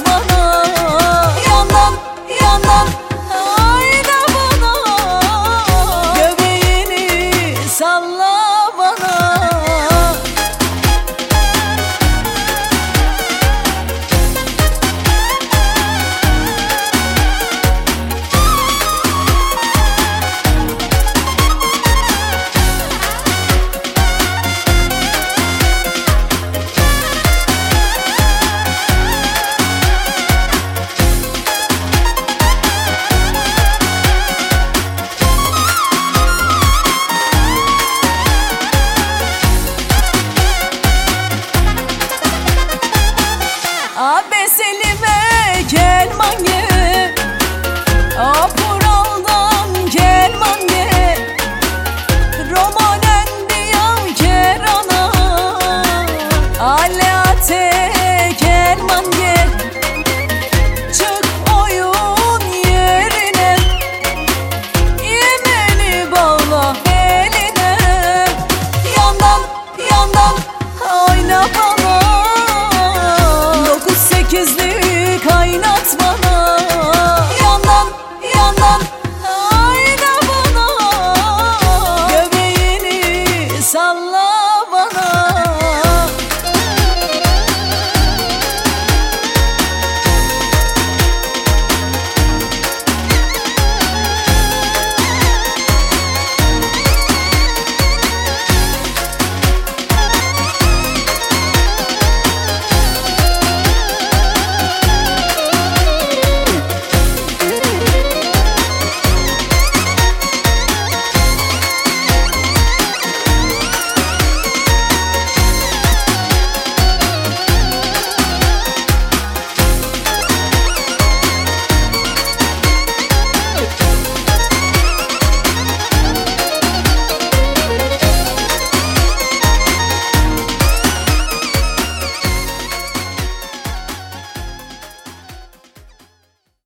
kaynat bana. Yandan yandan ayna bana, göbeğini salla bana. Abeselime gelman ye, Apural'dan gelman ye, Romanen diyam kerana, Alate gelman ye. Çık oyun yerine, yemeni bağla eline. Yandan yandan oyna bana, 9-8'li kaynat bana.